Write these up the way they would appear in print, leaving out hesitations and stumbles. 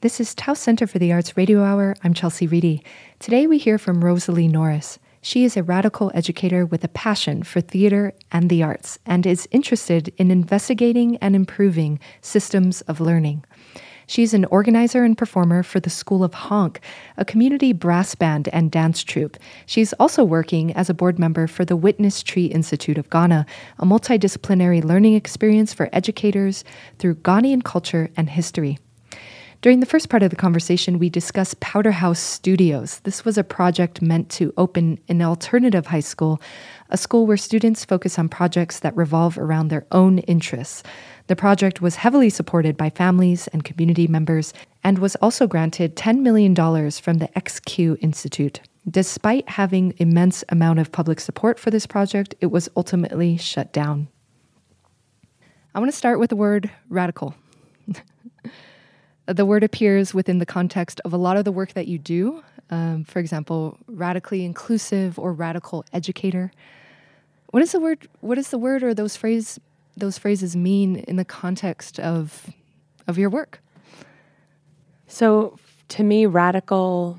This is Taos Center for the Arts Radio Hour. I'm Chelsea Reedy. Today we hear from Rosalie Norris. She is a radical educator with a passion for theater and the arts and is interested in investigating and improving systems of learning. She's an organizer and performer for the School of Honk, a community brass band and dance troupe. She's also working as a board member for the Witness Tree Institute of Ghana, a multidisciplinary learning experience for educators through Ghanaian culture and history. During the first part of the conversation, we discussed Powder House Studios. This was a project meant to open an alternative high school, a school where students focus on projects that revolve around their own interests. The project was heavily supported by families and community members and was also granted $10 million from the XQ Institute. Despite having immense amount of public support for this project, it was ultimately shut down. I want to start with the word radical. The word appears within the context of a lot of the work that you do. For example, radically inclusive or radical educator. What is the word or those phrases mean in the context of your work? So to me, radical,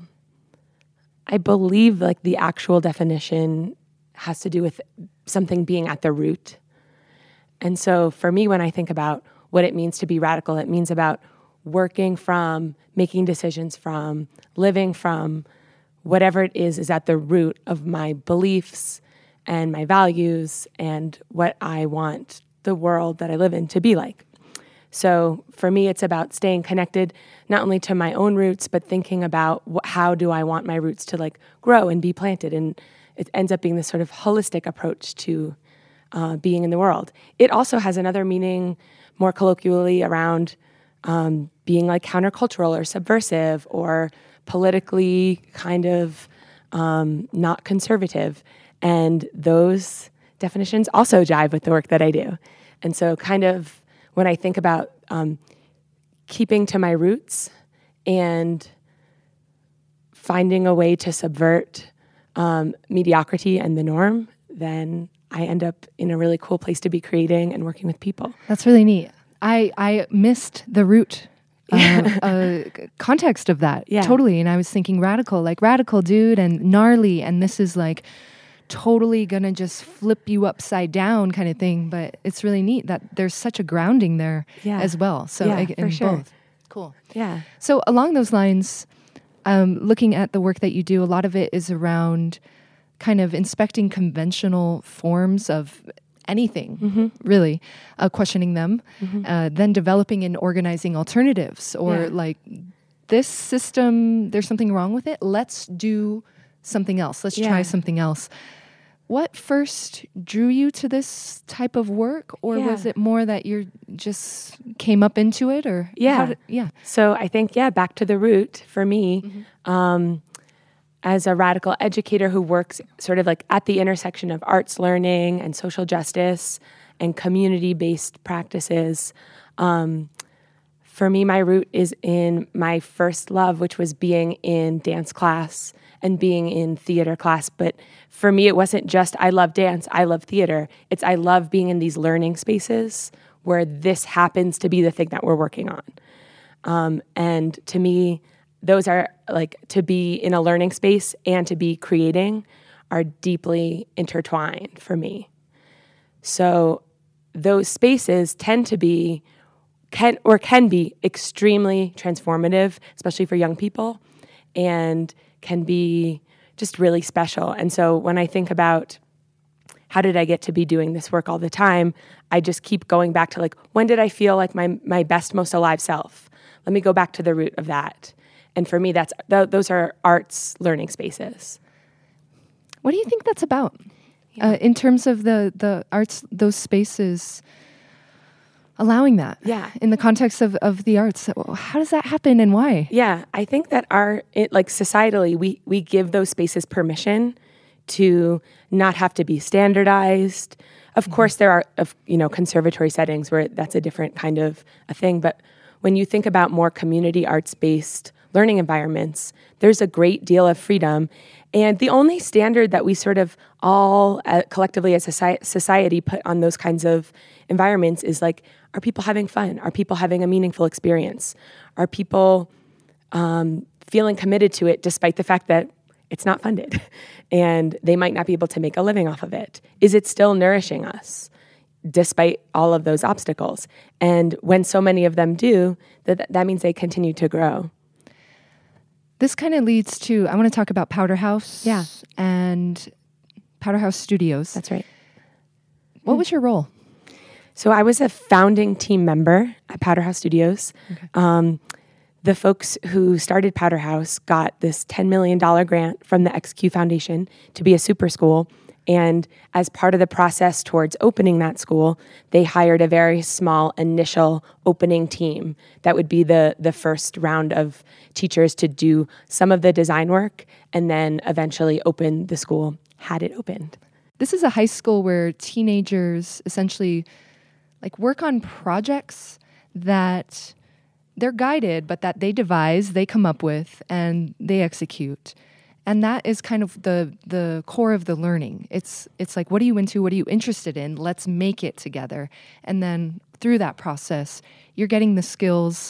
I believe like the actual definition has to do with something being at the root. And so for me, when I think about what it means to be radical, it means about working from, making decisions from, living from, whatever it is at the root of my beliefs and my values and what I want the world that I live in to be like. So for me, it's about staying connected not only to my own roots, but thinking about how do I want my roots to like grow and be planted. And it ends up being this sort of holistic approach to being in the world. It also has another meaning more colloquially around being like countercultural or subversive or politically kind of not conservative. And those definitions also jive with the work that I do. And so kind of when I think about keeping to my roots and finding a way to subvert mediocrity and the norm, then I end up in a really cool place to be creating and working with people. That's really neat. I missed the root context of that. Yeah. Totally. And I was thinking radical, like radical dude and gnarly. And this is like totally going to just flip you upside down kind of thing. But it's really neat that there's such a grounding there as well. So for sure. Both. Cool. Yeah. So along those lines, looking at the work that you do, a lot of it is around kind of inspecting conventional forms of anything, really, questioning them, then developing and organizing alternatives or like this system, there's something wrong with it. Let's do something else. Let's try something else. What first drew you to this type of work, or was it more that you just came up into it, or So I think back to the root for me. As a radical educator who works sort of like at the intersection of arts learning and social justice and community-based practices, for me, my root is in my first love, which was being in dance class and being in theater class. But for me, it wasn't just I love dance, I love theater. It's I love being in these learning spaces where this happens to be the thing that we're working on. And to me, those are like to be in a learning space and to be creating are deeply intertwined for me. So those spaces tend to be, can be extremely transformative, especially for young people, and can be just really special. And so when I think about how did I get to be doing this work all the time, I just keep going back to like, when did I feel like my best, most alive self? Let me go back to the root of that. And for me, those are arts learning spaces. What do you think that's about? In terms of the arts, those spaces allowing that in the context of the arts, how does that happen and why? Yeah, I think that societally, we give those spaces permission to not have to be standardized. Of course, there are conservatory settings where that's a different kind of a thing. But when you think about more community arts-based learning environments, there's a great deal of freedom. And the only standard that we sort of all collectively as a society put on those kinds of environments is like, are people having fun? Are people having a meaningful experience? Are people feeling committed to it despite the fact that it's not funded and they might not be able to make a living off of it? Is it still nourishing us despite all of those obstacles? And when so many of them do, that means they continue to grow. This kind of leads to, I want to talk about Powder House and Powder House Studios. That's right. What was your role? So I was a founding team member at Powder House Studios. Okay. The folks who started Powder House got this $10 million grant from the XQ Foundation to be a super school. And as part of the process towards opening that school, they hired a very small initial opening team that would be the first round of teachers to do some of the design work and then eventually open the school, had it opened. This is a high school where teenagers essentially work on projects that they're guided, but that they devise, they come up with, and they execute. And that is kind of the core of the learning. It's like, what are you into? What are you interested in? Let's make it together. And then through that process, you're getting the skills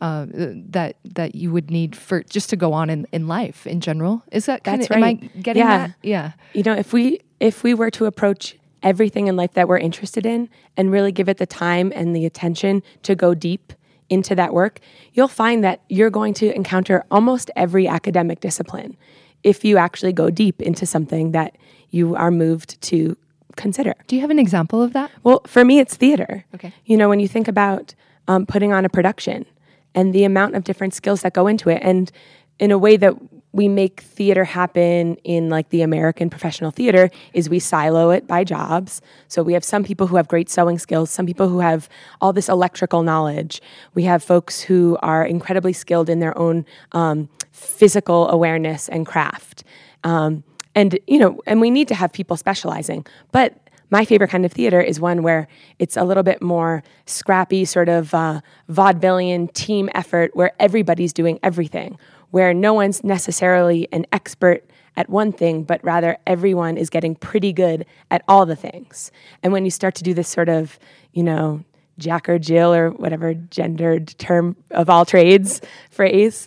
that you would need for just to go on in life in general. Is that kind of, right. Am I getting that? Yeah. If we were to approach everything in life that we're interested in and really give it the time and the attention to go deep into that work, you'll find that you're going to encounter almost every academic discipline if you actually go deep into something that you are moved to consider. Do you have an example of that? Well, for me, it's theater. Okay. When you think about putting on a production and the amount of different skills that go into it, and in a way that we make theater happen in the American professional theater is we silo it by jobs. So we have some people who have great sewing skills, some people who have all this electrical knowledge. We have folks who are incredibly skilled in their own physical awareness and craft. And we need to have people specializing. But my favorite kind of theater is one where it's a little bit more scrappy, sort of vaudevillian team effort where everybody's doing everything, where no one's necessarily an expert at one thing, but rather everyone is getting pretty good at all the things. And when you start to do this sort of, Jack or Jill or whatever gendered term of all trades phrase,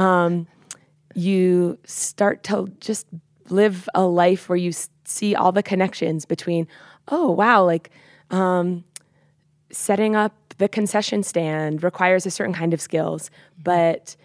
you start to just live a life where you see all the connections between, oh, wow, setting up the concession stand requires a certain kind of skills, but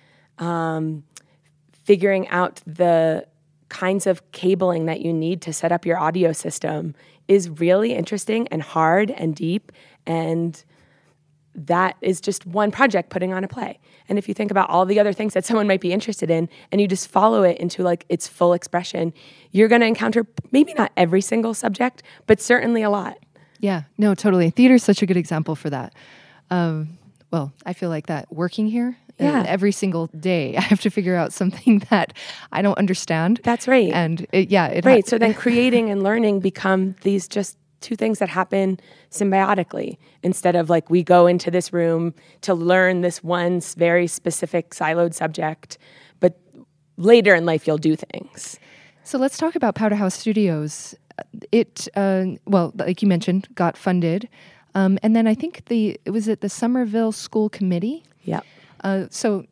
figuring out the kinds of cabling that you need to set up your audio system is really interesting and hard and deep, and that is just one project putting on a play. And if you think about all the other things that someone might be interested in and you just follow it into its full expression, you're going to encounter maybe not every single subject, but certainly a lot. Yeah, no, totally. Theater is such a good example for that. Well, I feel like that working here, every single day, I have to figure out something that I don't understand. That's right. And so then creating and learning become these just two things that happen symbiotically instead of we go into this room to learn this one very specific siloed subject, but later in life you'll do things. So let's talk about Powder House Studios. It, like you mentioned, got funded. And then I think it was at the Somerville School Committee. Yeah. So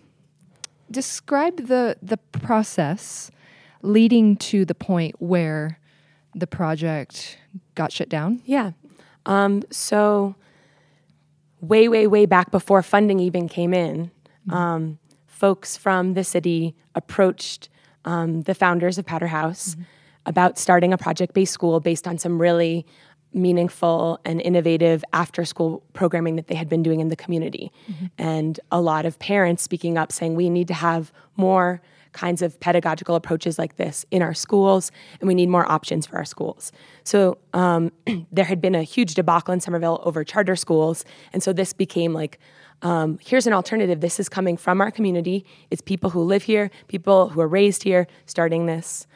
describe the process leading to the point where the project got shut down. Yeah. So way, way, way back before funding even came in, folks from the city approached the founders of Powder House about starting a project-based school based on some really meaningful and innovative after-school programming that they had been doing in the community. And a lot of parents speaking up saying, we need to have more kinds of pedagogical approaches like this in our schools, and we need more options for our schools. So there had been a huge debacle in Somerville over charter schools, and so this became here's an alternative. This is coming from our community. It's people who live here, people who are raised here, starting this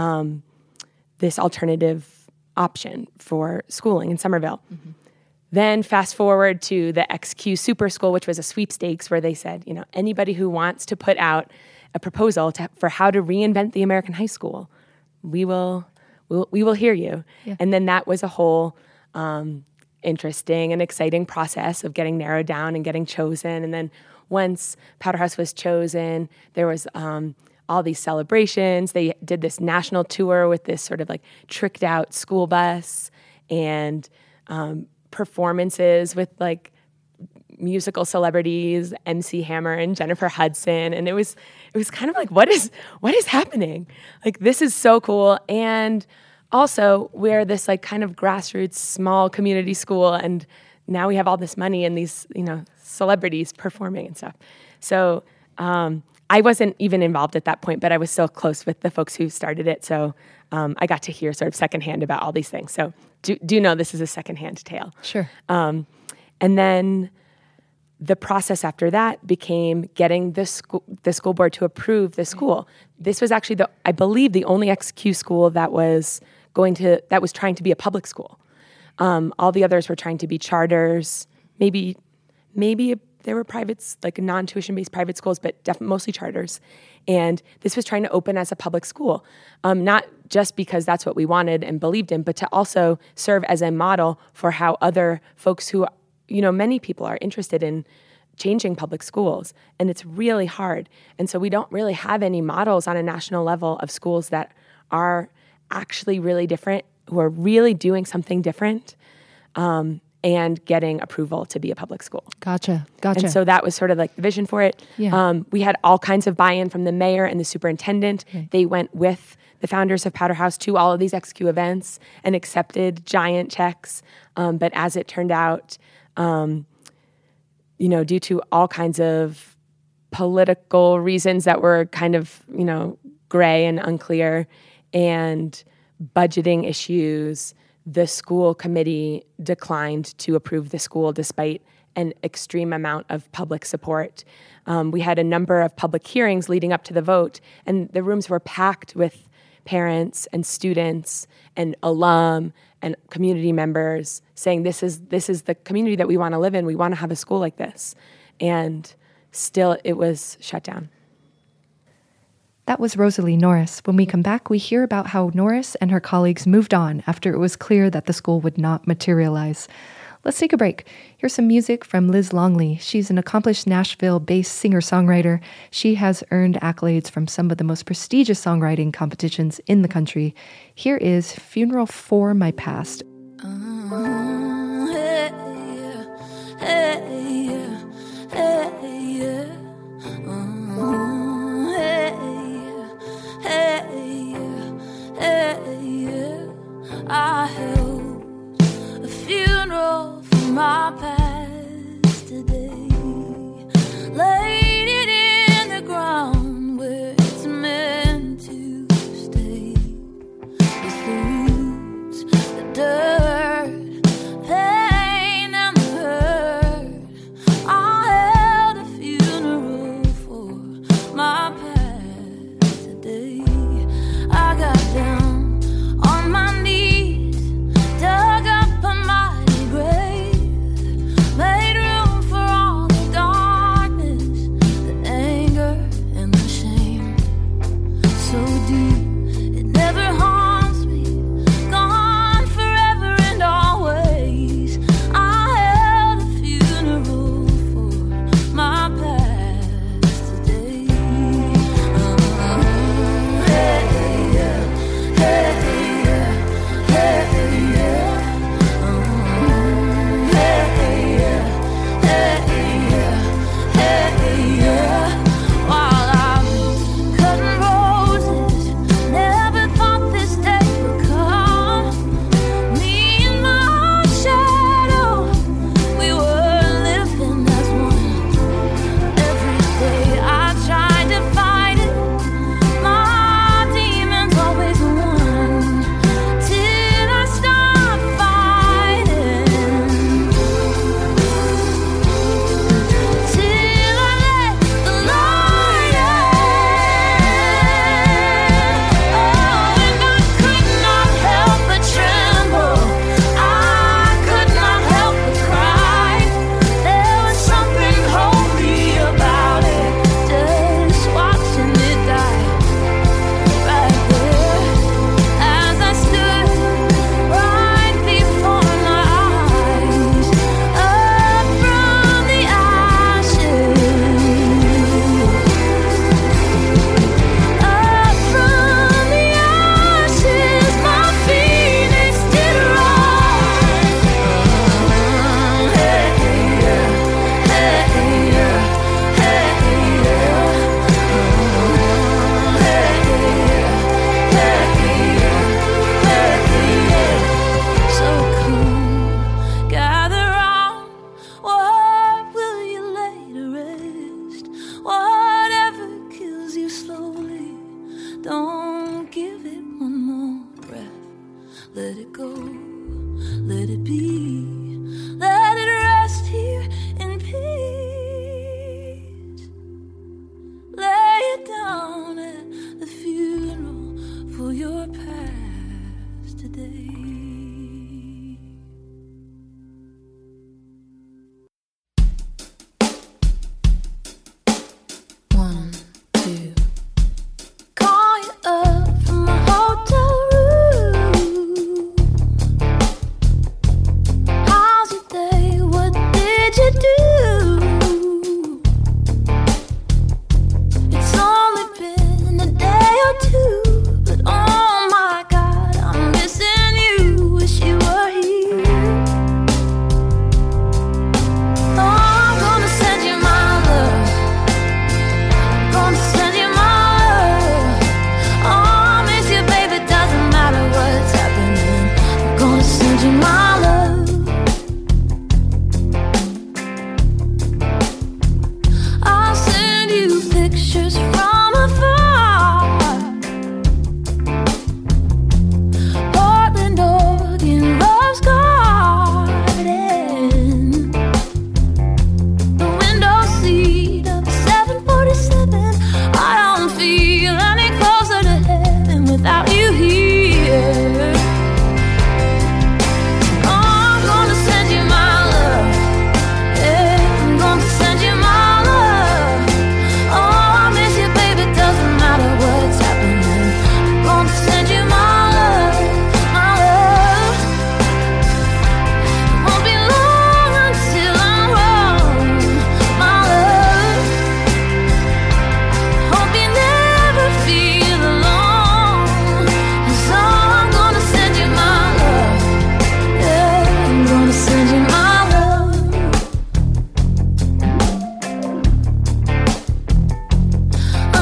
this alternative option for schooling in Somerville. Then fast forward to the XQ Super School, which was a sweepstakes where they said, anybody who wants to put out a proposal for how to reinvent the American high school, we will hear you. Yeah. And then that was a whole interesting and exciting process of getting narrowed down and getting chosen. And then once Powder House was chosen, there was all these celebrations. They did this national tour with this sort of like tricked out school bus and performances with like musical celebrities, MC Hammer and Jennifer Hudson. And it was kind of like, what is happening? Like, this is so cool. And also, we're this like kind of grassroots small community school, and now we have all this money and these, celebrities performing and stuff. So I wasn't even involved at that point, but I was still close with the folks who started it. So I got to hear sort of secondhand about all these things. So do know this is a secondhand tale. Sure. And then the process after that became getting the school board to approve the school. This was actually I believe the only XQ school that was trying to be a public school. All the others were trying to be charters. Maybe there were privates, like non-tuition based private schools, but mostly charters. And this was trying to open as a public school, not just because that's what we wanted and believed in, but to also serve as a model for how other folks who, many people are interested in changing public schools, and it's really hard. And so we don't really have any models on a national level of schools that are actually really different, who are really doing something different, and getting approval to be a public school. Gotcha. And so that was sort of like the vision for it. Yeah. We had all kinds of buy-in from the mayor and the superintendent. Okay. They went with the founders of Powder House to all of these XQ events and accepted giant checks. But as it turned out, due to all kinds of political reasons that were kind of, gray and unclear, and budgeting issues, the school committee declined to approve the school despite an extreme amount of public support. We had a number of public hearings leading up to the vote, and the rooms were packed with parents and students and alum and community members saying, this is the community that we want to live in. We want to have a school like this. And still it was shut down. That was Rosalie Norris. When we come back, we hear about how Norris and her colleagues moved on after it was clear that the school would not materialize. Let's take a break. Here's some music from Liz Longley. She's an accomplished Nashville-based singer-songwriter. She has earned accolades from some of the most prestigious songwriting competitions in the country. Here is Funeral for My Past. I held a funeral for my past today, laid it in the ground where it's meant to stay, with the roots, the dirt, pain and the hurt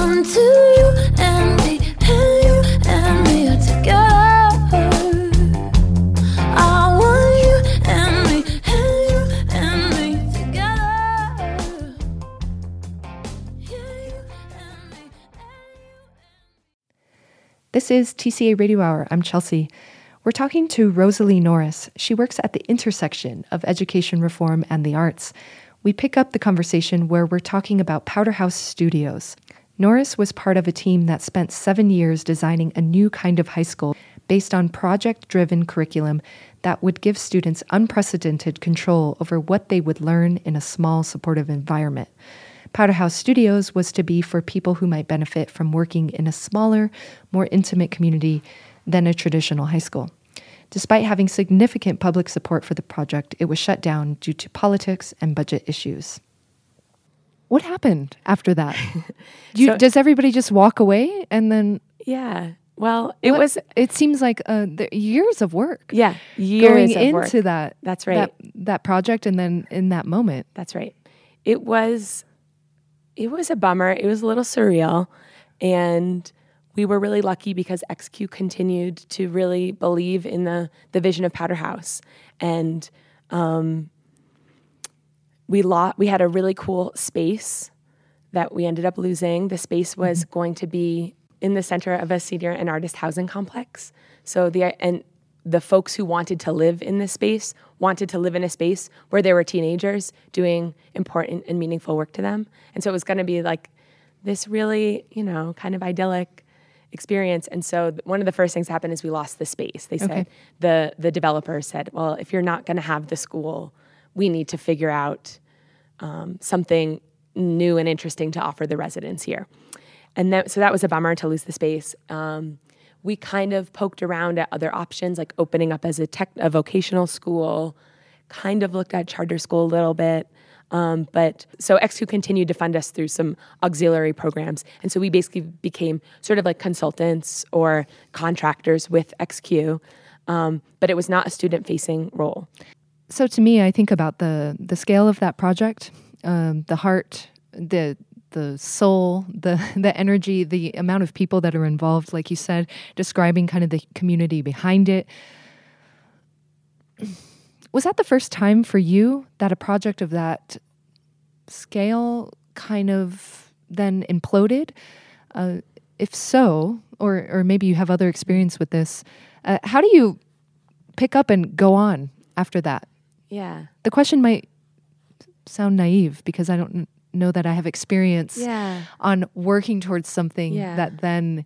want to you and me, and you and me are together. I want you and me, and you and me together. Yeah, you and me, and you. This is TCA Radio Hour. I'm Chelsea. We're talking to Rosalie Norris. She works at the intersection of education reform and the arts. We pick up the conversation where we're talking about Powder House Studios. Norris was part of a team that spent 7 years designing a new kind of high school based on project-driven curriculum that would give students unprecedented control over what they would learn in a small, supportive environment. Powder House Studios was to be for people who might benefit from working in a smaller, more intimate community than a traditional high school. Despite having significant public support for the project, it was shut down due to politics and budget issues. What happened after that? Does everybody just walk away and then? Yeah. Well, it seems like years of work. Yeah, years going of work. into that. That's right. That project, and then in that moment. That's right. It was a bummer. It was a little surreal, and we were really lucky because XQ continued to really believe in the vision of Powder House, and we had a really cool space that we ended up losing. The space was going to be in the center of a senior and artist housing complex. So the folks who wanted to live in this space wanted to live in a space where there were teenagers doing important and meaningful work to them. And so it was going to be like this really, kind of idyllic experience. And so one of the first things that happened is we lost the space. They said, the developer said, well, if you're not going to have the school, we need to figure out something new and interesting to offer the residents here. And so that was a bummer to lose the space. We kind of poked around at other options, like opening up as a vocational school, kind of looked at charter school a little bit. But so XQ continued to fund us through some auxiliary programs. And so we basically became sort of like consultants or contractors with XQ. But it was not a student-facing role. So to me, I think about the scale of that project, the heart, the soul, the energy, the amount of people that are involved, like you said, describing kind of the community behind it. Was that the first time for you that a project of that scale kind of then imploded? If so, or maybe you have other experience with this, how do you pick up and go on after that? Yeah. The question might sound naive because I don't know that I have experience on working towards something that then,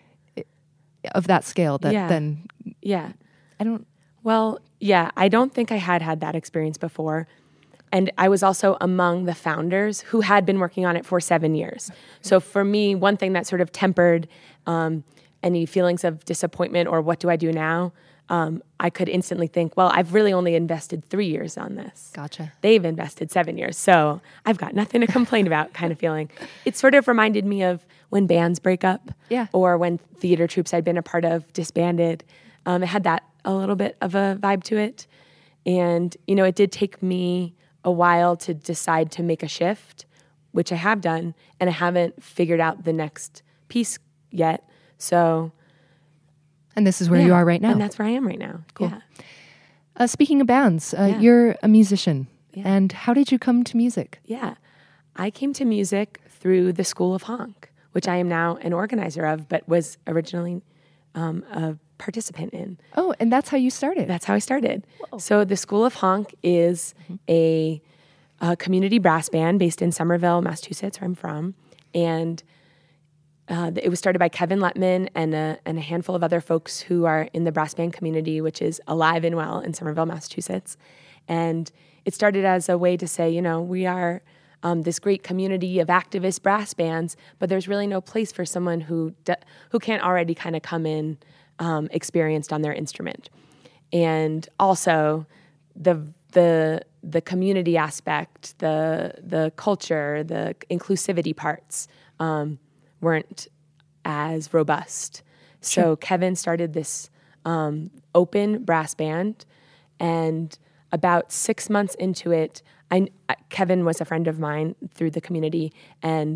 of that scale, that then... Yeah. I don't... Well, yeah, I don't think I had that experience before. And I was also among the founders who had been working on it for 7 years. So for me, one thing that sort of tempered any feelings of disappointment or what do I do now, I could instantly think, well, I've really only invested 3 years on this. Gotcha. They've invested 7 years, so I've got nothing to complain about kind of feeling. It sort of reminded me of when bands break up or when theater troupes I'd been a part of disbanded. It had that a little bit of a vibe to it. And, it did take me a while to decide to make a shift, which I have done, and I haven't figured out the next piece yet. So... And this is where you are right now. And that's where I am right now. Cool. Yeah. Speaking of bands, you're a musician. Yeah. And how did you come to music? Yeah. I came to music through the School of Honk, which I am now an organizer of, but was originally a participant in. Oh, and that's how you started? That's how I started. Whoa. So the School of Honk is a community brass band based in Somerville, Massachusetts, where I'm from. And it was started by Kevin Letman and a handful of other folks who are in the brass band community, which is alive and well in Somerville, Massachusetts. And it started as a way to say, we are this great community of activist brass bands, but there's really no place for someone who can't already kind of come in experienced on their instrument. And also the community aspect, the culture, the inclusivity parts weren't as robust. So Kevin started this open brass band, and about 6 months into it, Kevin was a friend of mine through the community, and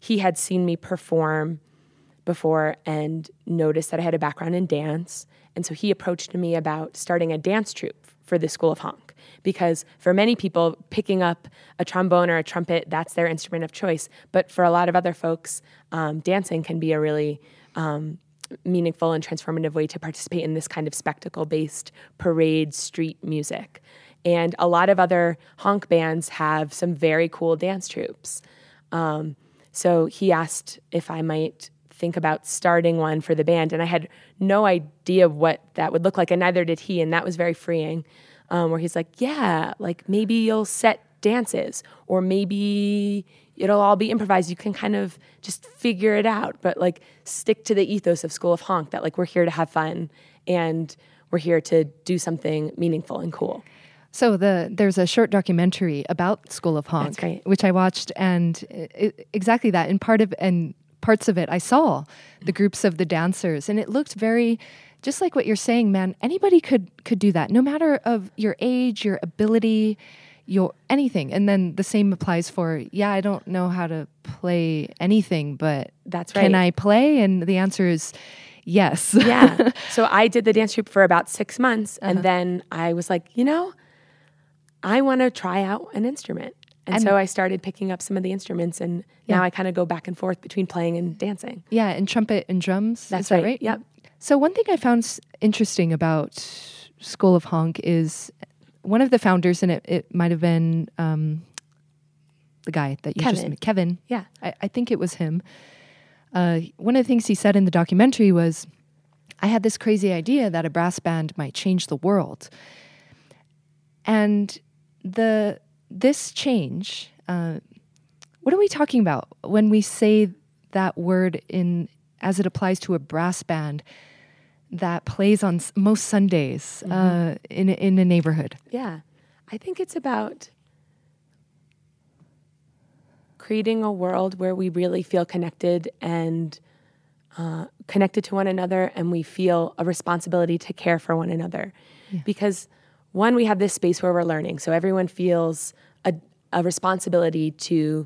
he had seen me perform before and noticed that I had a background in dance. And so he approached me about starting a dance troupe for the School of Honk. Because for many people, picking up a trombone or a trumpet, that's their instrument of choice. But for a lot of other folks, dancing can be a really meaningful and transformative way to participate in this kind of spectacle-based parade street music. And a lot of other honk bands have some very cool dance troupes. So he asked if I might think about starting one for the band, and I had no idea what that would look like, and neither did he, and that was very freeing, where he's like, yeah, like maybe you'll set dances, or maybe it'll all be improvised. You can kind of just figure it out, but like stick to the ethos of School of Honk, that like we're here to have fun, and we're here to do something meaningful and cool. So there's a short documentary about School of Honk, That's great. which I watched, and exactly that. And parts of it, I saw the groups of the dancers, and it looked very, just like what you're saying, man. Anybody could do that, no matter of your age, your ability, your anything. And then the same applies for, I don't know how to play anything, but That's right. can I play? And the answer is yes. Yeah. So I did the dance troupe for about 6 months, and then I was like, I want to try out an instrument. And so I started picking up some of the instruments, and now I kind of go back and forth between playing and dancing. Yeah, and trumpet and drums. That's Is that right. right? Yep. So one thing I found interesting about School of Honk is one of the founders, and it might have been the guy that you just Kevin. met, Kevin. Yeah. I think it was him. One of the things he said in the documentary was, I had this crazy idea that a brass band might change the world. And this change, what are we talking about when we say that word as it applies to a brass band that plays on most Sundays in a neighborhood? Yeah. I think it's about creating a world where we really feel connected and connected to one another, and we feel a responsibility to care for one another. Yeah. Because one, we have this space where we're learning, so everyone feels a responsibility to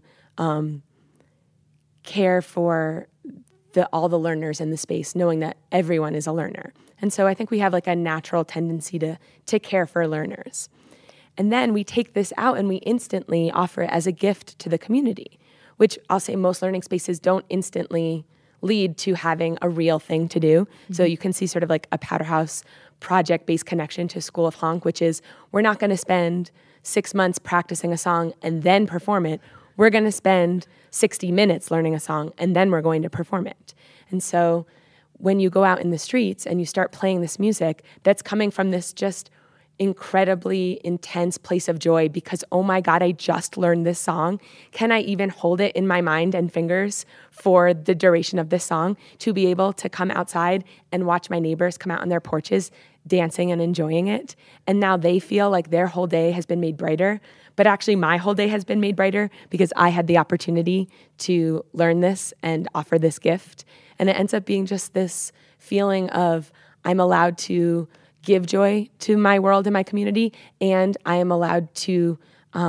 care for all the learners in the space, knowing that everyone is a learner. And so I think we have like a natural tendency to care for learners. And then we take this out and we instantly offer it as a gift to the community, which I'll say most learning spaces don't instantly lead to having a real thing to do. Mm-hmm. So you can see sort of like a Powderhouse project-based connection to School of Honk, which is we're not going to spend 6 months practicing a song and then perform it. We're going to spend 60 minutes learning a song, and then we're going to perform it. And so when you go out in the streets and you start playing this music that's coming from this just incredibly intense place of joy because, oh my God, I just learned this song. Can I even hold it in my mind and fingers for the duration of this song? To be able to come outside and watch my neighbors come out on their porches dancing and enjoying it. And now they feel like their whole day has been made brighter. But actually my whole day has been made brighter because I had the opportunity to learn this and offer this gift. And it ends up being just this feeling of I'm allowed to give joy to my world and my community, and I am allowed to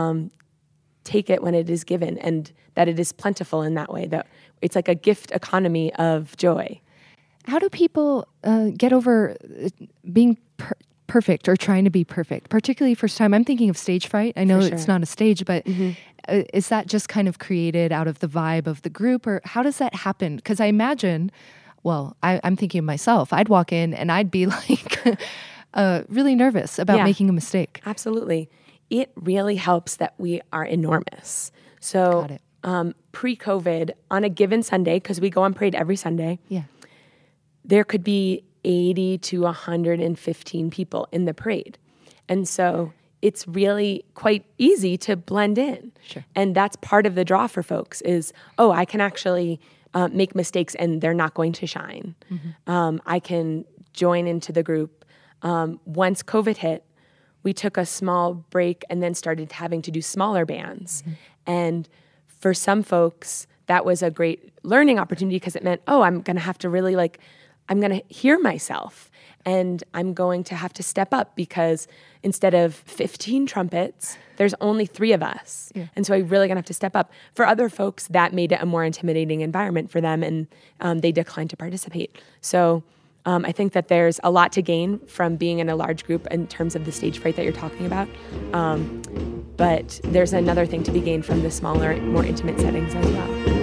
take it when it is given, and that it is plentiful in that way, that it's like a gift economy of joy. How do people get over being perfect or trying to be perfect, particularly first time? I'm thinking of stage fright. I know it's not a stage, but is that just kind of created out of the vibe of the group, or how does that happen? Because I imagine, I'm thinking of myself. I'd walk in and I'd be like really nervous about making a mistake. Absolutely. It really helps that we are enormous. So pre-COVID, on a given Sunday, because we go on parade every Sunday, there could be 80 to 115 people in the parade. And so it's really quite easy to blend in. Sure. And that's part of the draw for folks is, I can actually make mistakes and they're not going to shine. Mm-hmm. I can join into the group. Once COVID hit, we took a small break and then started having to do smaller bands. Mm-hmm. And for some folks, that was a great learning opportunity because it meant, I'm going to have to really I'm going to hear myself, and I'm going to have to step up because instead of 15 trumpets, there's only 3 of us. Yeah. And so I really going to have to step up. For other folks, that made it a more intimidating environment for them, and they declined to participate. So I think that there's a lot to gain from being in a large group in terms of the stage fright that you're talking about. But there's another thing to be gained from the smaller, more intimate settings as well.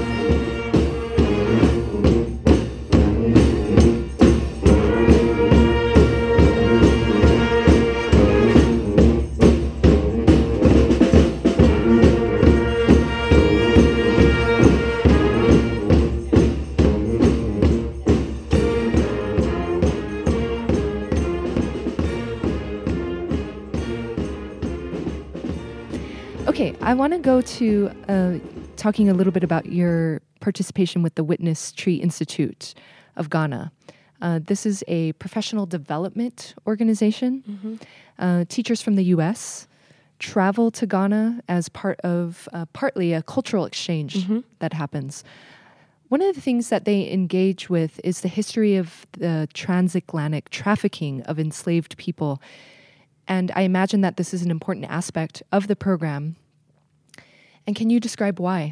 Okay, I want to go to talking a little bit about your participation with the Witness Tree Institute of Ghana. This is a professional development organization. Teachers from the U.S. travel to Ghana as part of partly a cultural exchange that happens. One of the things that they engage with is the history of the transatlantic trafficking of enslaved people. And I imagine that this is an important aspect of the program. And can you describe why?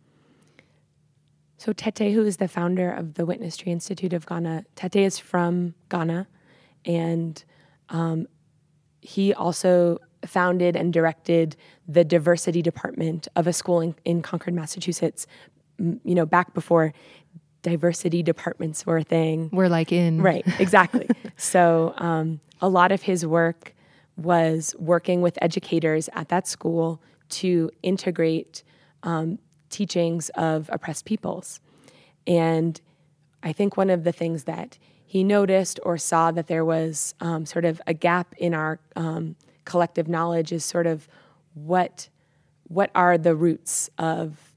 So Tete, who is the founder of the Witness Tree Institute of Ghana, Tete is from Ghana, and he also founded and directed the diversity department of a school in Concord, Massachusetts, back before diversity departments were a thing. We're like in... Right, exactly. So a lot of his work was working with educators at that school to integrate teachings of oppressed peoples. And I think one of the things that he noticed or saw that there was sort of a gap in our collective knowledge is sort of what are the roots of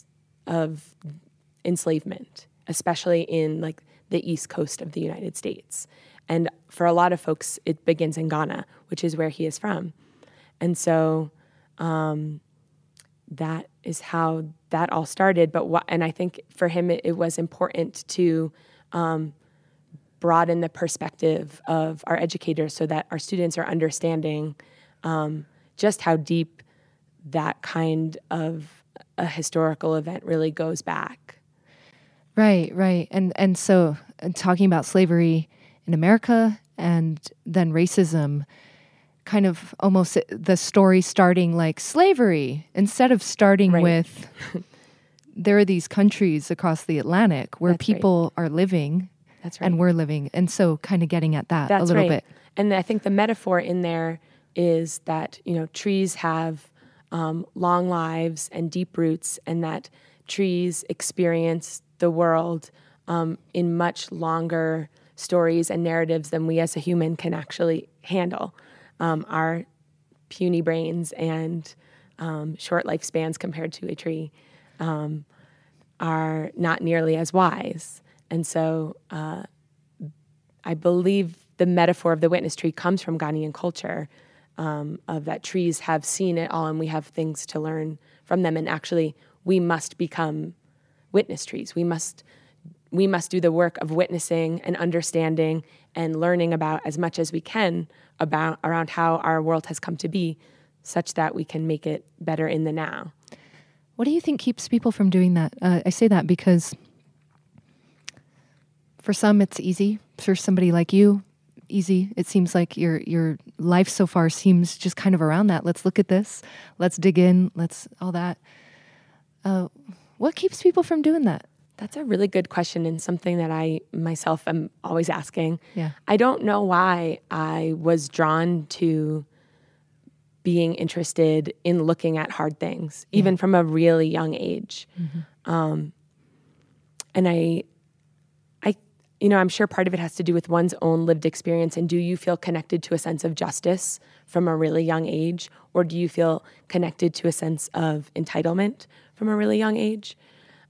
enslavement, especially in like the East Coast of the United States. And for a lot of folks, it begins in Ghana, which is where he is from. And so that is how that all started. And I think for him, it was important to broaden the perspective of our educators so that our students are understanding just how deep that kind of a historical event really goes back. Right. And so talking about slavery in America and then racism, kind of almost the story starting like slavery instead of starting with there are these countries across the Atlantic where people are living and we're living. And so kind of getting at that a little bit. And I think the metaphor in there is that, trees have long lives and deep roots, and that trees experience the world in much longer stories and narratives than we as a human can actually handle. Our puny brains and short lifespans compared to a tree are not nearly as wise. And so I believe the metaphor of the witness tree comes from Ghanaian culture, of that trees have seen it all and we have things to learn from them. And actually, we must become witness trees. We must do the work of witnessing and understanding and learning about as much as we can around how our world has come to be, such that we can make it better in the now. What do you think keeps people from doing that? I say that because for some it's easy. For somebody like you, easy. It seems like your life so far seems just kind of around that. Let's look at this. Let's dig in. Let's all that. What keeps people from doing that? That's a really good question, and something that I myself am always asking. Yeah. I don't know why I was drawn to being interested in looking at hard things, even from a really young age. And I'm sure part of it has to do with one's own lived experience. And do you feel connected to a sense of justice from a really young age, or do you feel connected to a sense of entitlement from a really young age?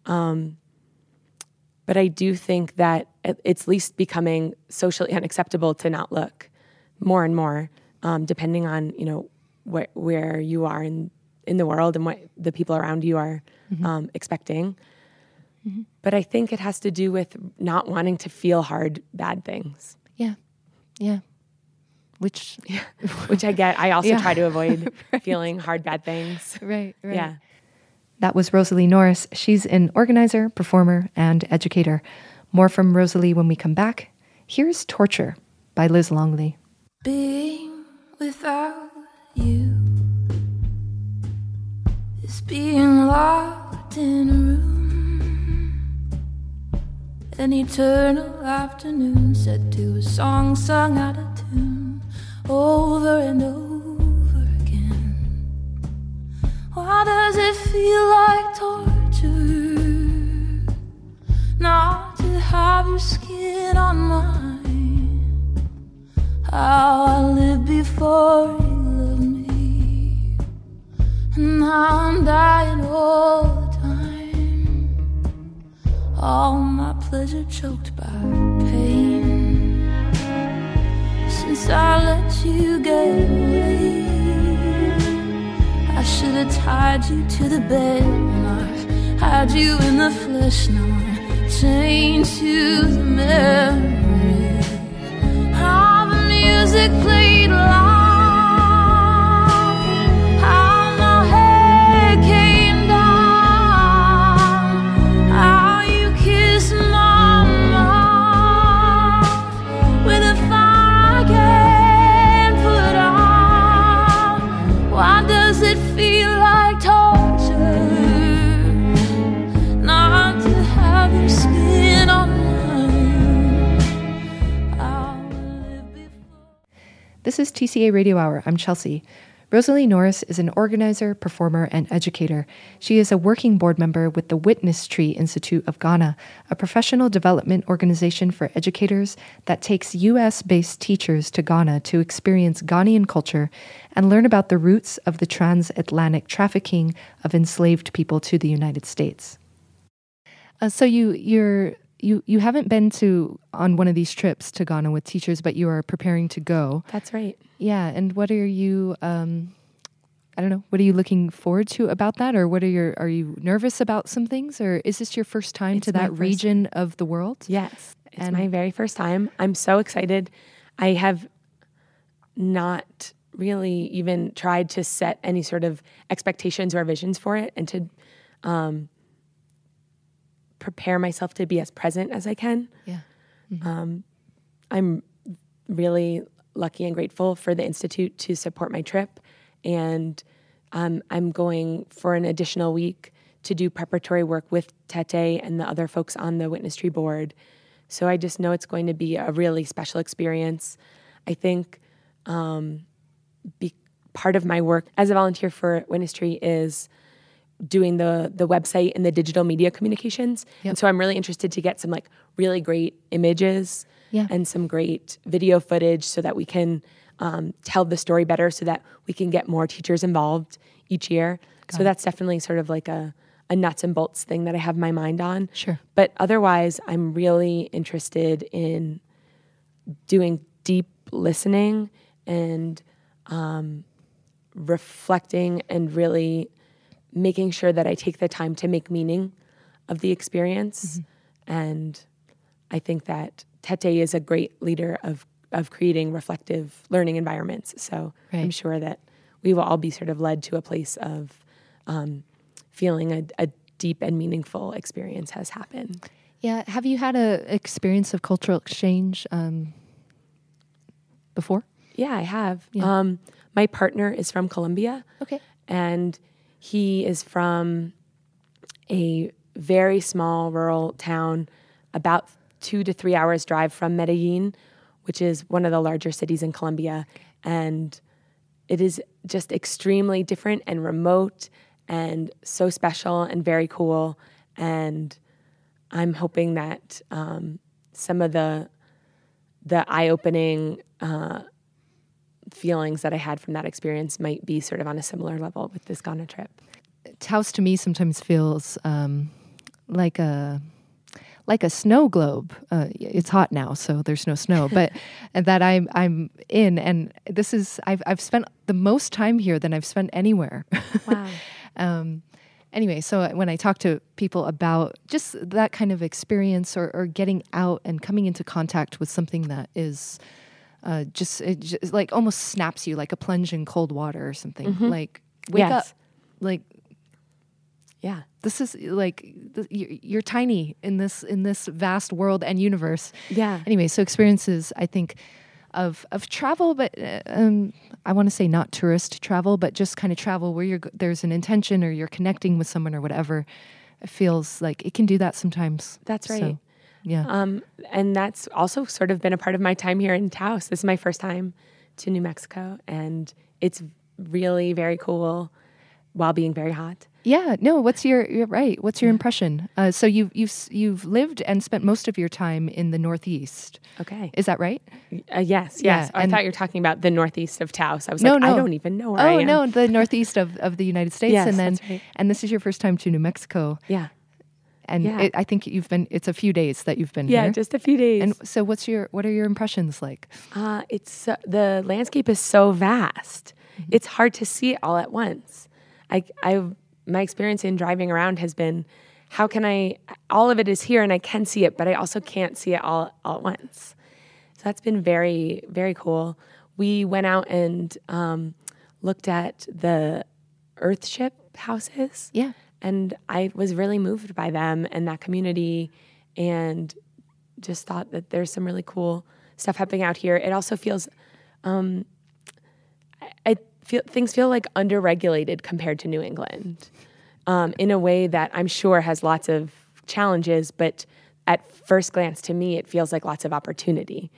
But I do think that it's at least becoming socially unacceptable to not look more and more, depending on, where you are in the world and what the people around you are expecting. But I think it has to do with not wanting to feel hard, bad things. Yeah. Yeah. Which, Which I get. I also Yeah. try to avoid feeling hard, bad things. right. Yeah. That was Rosalie Norris. She's an organizer, performer, and educator. More from Rosalie when we come back. Here's Torture by Liz Longley. Being without you is being locked in a room. An eternal afternoon set to a song sung out of tune over and over again. Why does it feel like torture not to have your skin on mine? How I lived before you loved me, and now I'm dying all the time. All my pleasure choked by pain. Since I let you get away, I should have tied you to the bed when I had you in the flesh. Now I'm chained to the memory. How the music played loud, how my head came down, how you kissed my mouth with a fire I can't put out. Why does it feel like torture not to have your skin on mine? I'll live before. This is TCA Radio Hour. I'm Chelsea. Rosalie Norris is an organizer, performer, and educator. She is a working board member with the Witness Tree Institute of Ghana, a professional development organization for educators that takes U.S.-based teachers to Ghana to experience Ghanaian culture and learn about the roots of the transatlantic trafficking of enslaved people to the United States. So you haven't been on one of these trips to Ghana with teachers, but you are preparing to go. That's right. Yeah, and what are you? I don't know. What are you looking forward to about that, or are you nervous about some things, or is this your first time to It's my that first- region of the world? Yes. It's And- my very first time. I'm so excited. I have not really even tried to set any sort of expectations or visions for it, and to prepare myself to be as present as I can. Yeah. I'm really lucky and grateful for the Institute to support my trip. And I'm going for an additional week to do preparatory work with Tete and the other folks on the Witness Tree board. So I just know it's going to be a really special experience. I think part of my work as a volunteer for Witness Tree is doing the website and the digital media communications. Yep. And so I'm really interested to get some like really great images Yeah. and some great video footage so that we can tell the story better, so that we can get more teachers involved each year. So that's definitely sort of like a nuts and bolts thing that I have my mind on. Sure. But otherwise, I'm really interested in doing deep listening and reflecting and really making sure that I take the time to make meaning of the experience. And I think that Tete is a great leader of creating reflective learning environments. So I'm Right. sure that we will all be sort of led to a place of feeling a deep and meaningful experience has happened. Yeah. Have you had a experience of cultural exchange before? Yeah, I have. Yeah. My partner is from Colombia. Okay. And he is from a very small rural town about 2 to 3 hours drive from Medellin, which is one of the larger cities in Colombia. And it is just extremely different and remote and so special and very cool. And I'm hoping that some of the eye-opening feelings that I had from that experience might be sort of on a similar level with this Ghana trip. Taos to me sometimes feels like a snow globe. It's hot now, so there's no snow, but that I'm in, and this is I've spent the most time here than I've spent anywhere. Wow. anyway, so when I talk to people about just that kind of experience or getting out and coming into contact with something that is it just like almost snaps you like a plunge in cold water or something. Like wake up, like Yeah. this is like you're tiny in this vast world and universe. Yeah. Anyway, so experiences, I think, of travel, but I want to say not tourist travel, but just kind of travel where there's an intention or you're connecting with someone or whatever. It feels like it can do that sometimes. That's right. So, yeah. And that's also sort of been a part of my time here in Taos. This is my first time to New Mexico, and it's really very cool while being very hot. Yeah, no. You're right. What's your impression? So you've lived and spent most of your time in the Northeast. Okay. Is that right? Yes. Yeah, I thought you were talking about the Northeast of Taos. I was No. I don't even know where I am. Oh no, the Northeast of the United States, Yes, and then that's right. and this is your first time to New Mexico. Yeah. And Yeah. I think it's a few days that you've been Yeah, here. just a few days. And so what are your impressions like? It's the landscape is so vast. It's hard to see it all at once. My experience in driving around has been, how can all of it is here and I can see it, but I also can't see it all at once. So that's been very, very cool. We went out and looked at the Earthship houses. Yeah. And I was really moved by them and that community, and just thought that there's some really cool stuff happening out here. It also feels, things feel like underregulated compared to New England, in a way that I'm sure has lots of challenges, but at first glance to me, it feels like lots of opportunity.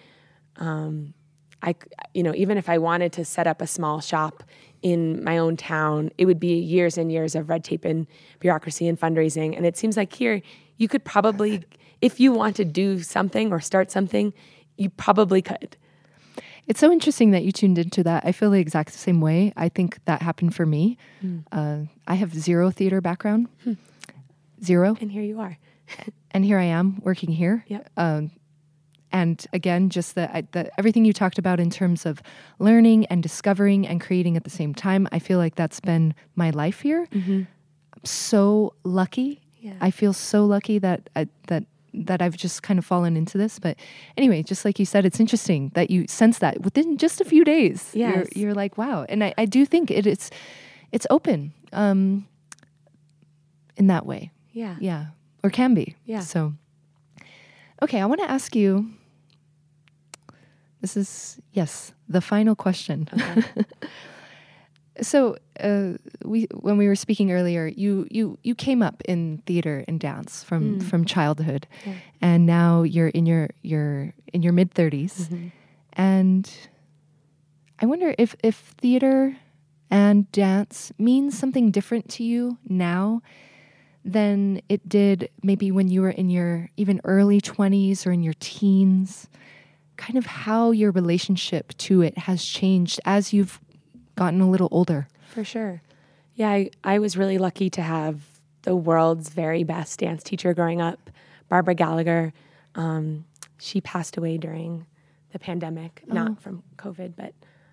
Even if I wanted to set up a small shop in my own town, it would be years and years of red tape and bureaucracy and fundraising. And it seems like here, you could probably, if you want to do something or start something, you probably could. It's so interesting that you tuned into that. I feel the exact same way. I think that happened for me. I have zero theater background. Zero. And here you are. And here I am working here. Yep. And again, just the everything you talked about in terms of learning and discovering and creating at the same time, I feel like that's been my life here. I'm so lucky. Yeah. I feel so lucky that I've just kind of fallen into this. But anyway, just like you said, it's interesting that you sense that within just a few days. Yes. You're like, wow. And I do think it's open in that way. Yeah. Yeah. Or can be. Yeah. So, okay, I want to ask you, this is, yes, the final question. Okay. So when we were speaking earlier, you came up in theater and dance from childhood, and now you're in your mid 30s, and I wonder if theater and dance means something different to you now than it did maybe when you were in your even early 20s or in your teens. Kind of how your relationship to it has changed as you've gotten a little older. For sure. Yeah, I was really lucky to have the world's very best dance teacher growing up, Barbara Gallagher. She passed away during the pandemic, not from COVID, but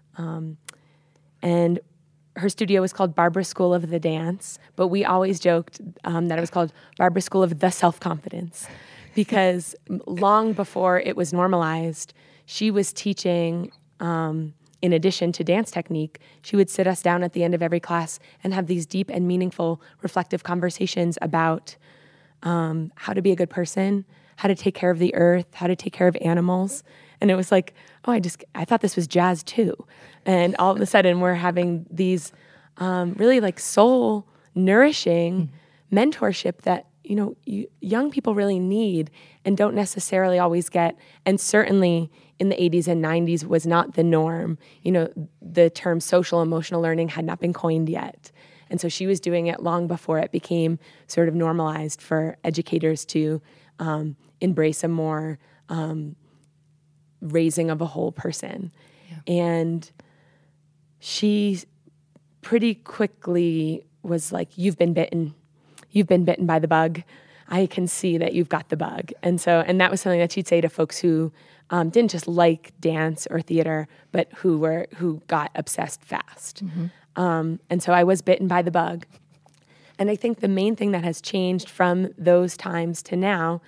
and her studio was called Barbara School of the Dance, but we always joked that it was called Barbara School of the Self-Confidence, because long before it was normalized, she was teaching. In addition to dance technique, she would sit us down at the end of every class and have these deep and meaningful, reflective conversations about how to be a good person, how to take care of the earth, how to take care of animals. And it was like, I thought this was jazz too. And all of a sudden we're having these really like soul nourishing mentorship that, young people really need and don't necessarily always get. And certainly in the 80s and 90s was not the norm. The term social emotional learning had not been coined yet. And so she was doing it long before it became sort of normalized for educators to embrace a more raising of a whole person. Yeah. And she pretty quickly was like, you've been bitten by the bug. I can see that you've got the bug. And that was something that she'd say to folks who didn't just like dance or theater, but who got obsessed fast. And so I was bitten by the bug. And I think the main thing that has changed from those times to now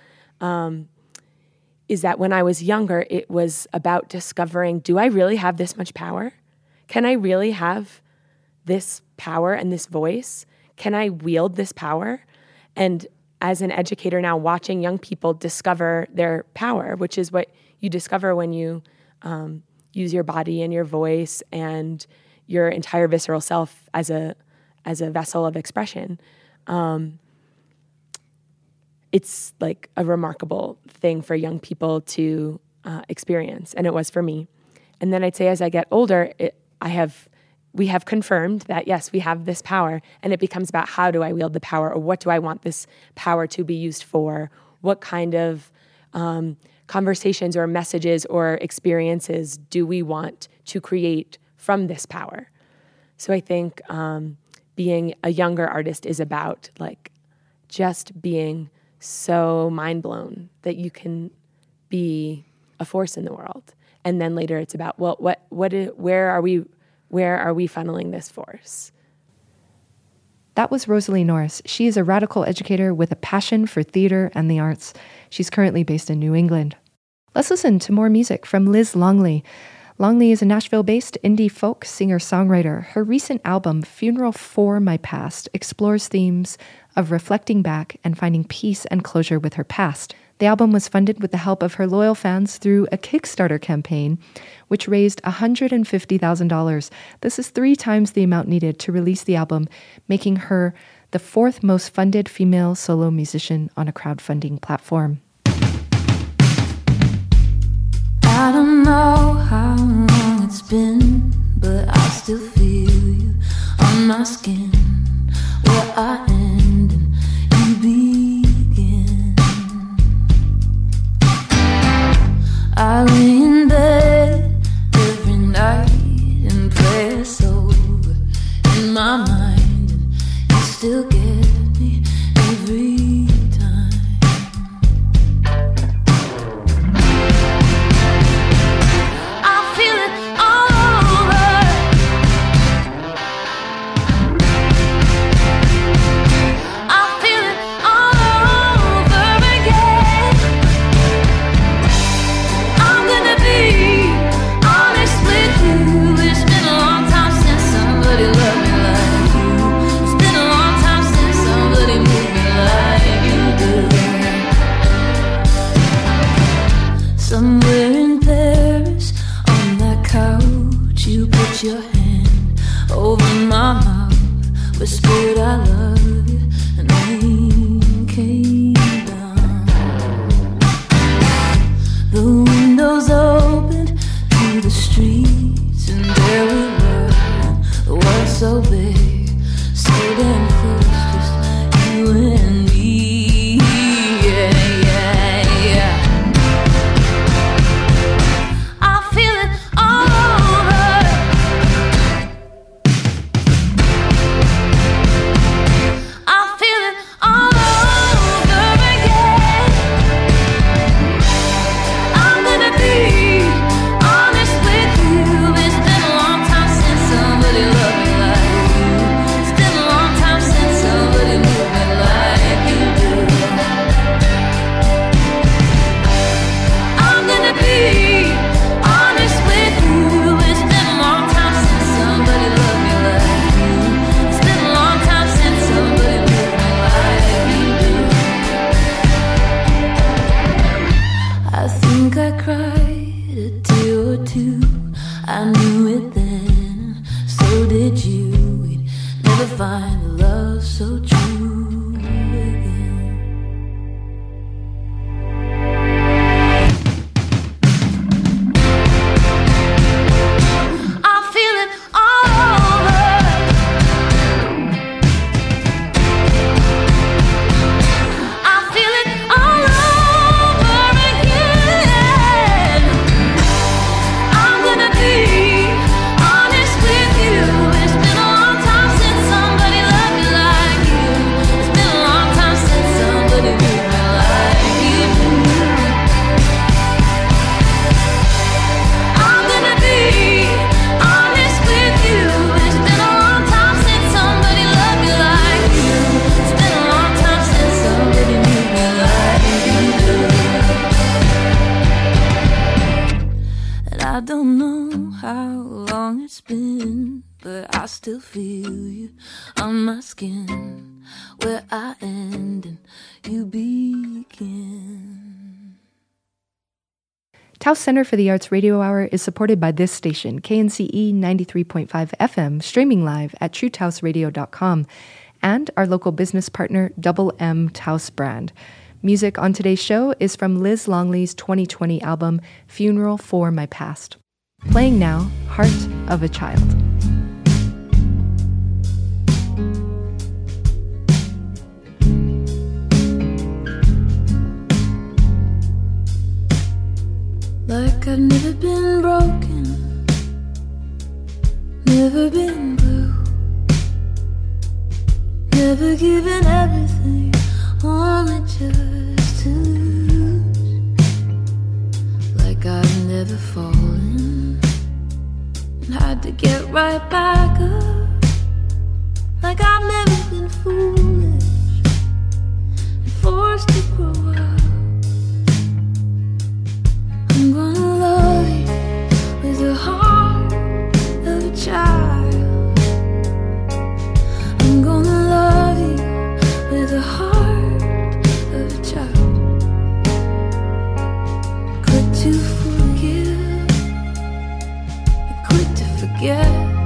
is that when I was younger, it was about discovering, do I really have this much power? Can I really have this power and this voice? Can I wield this power? And as an educator now, watching young people discover their power, which is what you discover when you use your body and your voice and your entire visceral self as a vessel of expression. It's like a remarkable thing for young people to experience, and it was for me. And then I'd say as I get older, we have confirmed that, yes, we have this power, and it becomes about how do I wield the power, or what do I want this power to be used for? What kind of conversations or messages or experiences do we want to create from this power? So I think being a younger artist is about like just being so mind blown that you can be a force in the world. And then later it's about, well, where are we funneling this force? That was Rosalie Norris. She is a radical educator with a passion for theater and the arts. She's currently based in New England. Let's listen to more music from Liz Longley. Longley is a Nashville-based indie folk singer-songwriter. Her recent album, Funeral for My Past, explores themes of reflecting back and finding peace and closure with her past. The album was funded with the help of her loyal fans through a Kickstarter campaign, which raised $150,000. This is 3 times the amount needed to release the album, making her the 4th most funded female solo musician on a crowdfunding platform. I don't know how long it's been, but I still feel you on my skin, where I end and you begin. I lay in bed every night and pray it's over in my mind, and you still get me every time. I feel it all over. how long it's been, but I still feel you on my skin, where I end and you begin. Taos Center for the Arts Radio Hour is supported by this station, KNCE 93.5 FM, streaming live at truetaosradio.com, and our local business partner, Double M Taos Brand. Music on today's show is from Liz Longley's 2020 album, Funeral for My Past. Playing now, Heart of a Child. Like I've never been broken, never been blue, never given everything, only just to lose. Like I've never fallen and had to get right back up. Like I've never been foolish and forced to grow up. I'm gonna love you with the heart of a child. I'm gonna love you with the heart of a child. Quick to forgive and quick to forget.